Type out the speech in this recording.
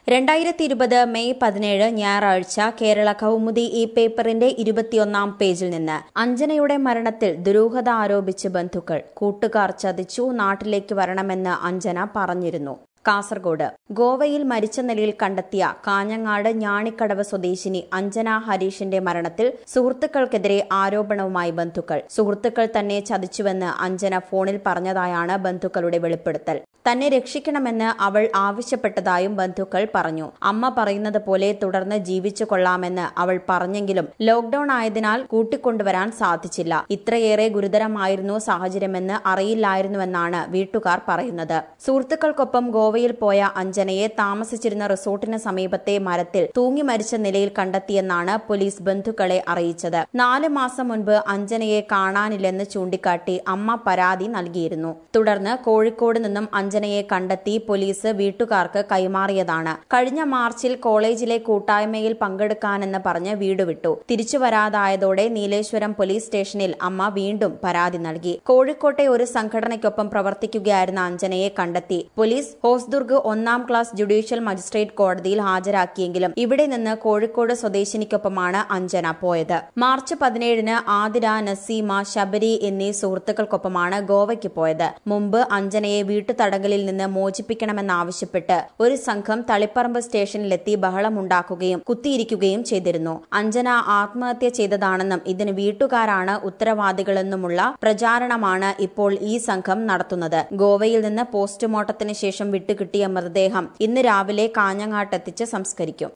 2020 May 17 ഞായറാഴ്ച കേരള കൗമുദി ഈ പേപ്പറിന്റെ 21-ാം പേജിൽ നിന്ന് അഞ്ജനയുടെ മരണത്തിൽ ദുരൂഹത ആരോപിച്ച് ബന്ധുക്കൾ. കൂട്ടുകാർ ചതിച്ചു, നാട്ടിലേക്ക് വരണമെന്ന് അഞ്ജന പറഞ്ഞിരുന്നു. കാസർഗോഡ് ഗോവയിൽ മരിച്ച നിലയിൽ കണ്ടെത്തിയ കാഞ്ഞങ്ങാട് ഞാണിക്കടവ് സ്വദേശിനി അഞ്ജന ഹരീഷിന്റെ മരണത്തിൽ സുഹൃത്തുക്കൾക്കെതിരെ ആരോപണവുമായി ബന്ധുക്കൾ. സുഹൃത്തുക്കൾ തന്നെ ചതിച്ചുവെന്ന് അഞ്ജന ഫോണിൽ പറഞ്ഞതായാണ് ബന്ധുക്കളുടെ വെളിപ്പെടുത്തൽ. തന്നെ രക്ഷിക്കണമെന്ന് അവൾ ആവശ്യപ്പെട്ടതായും ബന്ധുക്കൾ പറഞ്ഞു. അമ്മ പറയുന്നത് പോലെ തുടർന്ന് ജീവിച്ചു കൊള്ളാമെന്ന് അവൾ പറഞ്ഞെങ്കിലും ലോക്ഡൌൺ ആയതിനാൽ കൂട്ടിക്കൊണ്ടുവരാൻ സാധിച്ചില്ല. ഇത്രയേറെ ഗുരുതരമായിരുന്നു സാഹചര്യമെന്ന് അറിയില്ലായിരുന്നുവെന്നാണ് വീട്ടുകാർ പറയുന്നത്. സുഹൃത്തുക്കൾക്കൊപ്പം ഗോവയിൽ പോയ അഞ്ജനയെ താമസിച്ചിരുന്ന റിസോർട്ടിന് സമീപത്തെ മരത്തിൽ തൂങ്ങി മരിച്ച നിലയിൽ കണ്ടെത്തിയെന്നാണ് പോലീസ് ബന്ധുക്കളെ അറിയിച്ചത്. 4 മാസം മുൻപ് അഞ്ജനയെ കാണാനില്ലെന്ന് ചൂണ്ടിക്കാട്ടി അമ്മ പരാതി നൽകിയിരുന്നു. തുടർന്ന് കോഴിക്കോട് നിന്നും അഞ്ജനയെ കണ്ടെത്തി പോലീസ് വീട്ടുകാർക്ക് കൈമാറിയതാണ്. കഴിഞ്ഞ മാർച്ചിൽ കോളേജിലെ കൂട്ടായ്മയിൽ പങ്കെടുക്കാനെന്ന് പറഞ്ഞ് വീട് വിട്ടു. തിരിച്ചു വരാതായതോടെ നീലേശ്വരം പോലീസ് സ്റ്റേഷനിൽ അമ്മ വീണ്ടും പരാതി നൽകി. കോഴിക്കോട്ടെ ഒരു സംഘടനയ്ക്കൊപ്പം പ്രവർത്തിക്കുകയായിരുന്ന അഞ്ജനയെ കണ്ടെത്തി. പോലീസ് ഹോസ്ദുർഗ് 1-ാം ക്ലാസ് ജുഡീഷ്യൽ മജിസ്ട്രേറ്റ് കോടതിയിൽ ഹാജരാക്കിയെങ്കിലും ഇവിടെ നിന്ന് കോഴിക്കോട് സ്വദേശിനിക്കൊപ്പമാണ് അഞ്ജന പോയത്. മാർച്ച് 17-ന് ആതിര, നസീമ, ശബരി എന്നീ സുഹൃത്തുക്കൾക്കൊപ്പമാണ് ഗോവയ്ക്ക് പോയത്. മുമ്പ് അഞ്ജനയെ വീട്ടുതടങ്കലിൽ നിന്ന് മോചിപ്പിക്കണമെന്നാവശ്യപ്പെട്ട് ഒരു സംഘം തളിപ്പറമ്പ് സ്റ്റേഷനിലെത്തി ബഹളമുണ്ടാക്കുകയും കുത്തിയിരിക്കുകയും ചെയ്തിരുന്നു. അഞ്ജന ആത്മഹത്യ ചെയ്തതാണെന്നും ഇതിന് വീട്ടുകാരാണ് ഉത്തരവാദികളെന്നുമുള്ള പ്രചാരണമാണ് ഇപ്പോൾ ഈ സംഘം നടത്തുന്നത്. ഗോവയിൽ നിന്ന് പോസ്റ്റ്മോർട്ടത്തിന് ശേഷം വിട്ടുകിട്ടിയ മൃതദേഹം ഇന്ന് രാവിലെ കാഞ്ഞങ്ങാട്ടെത്തിച്ച് സംസ്കരിക്കും.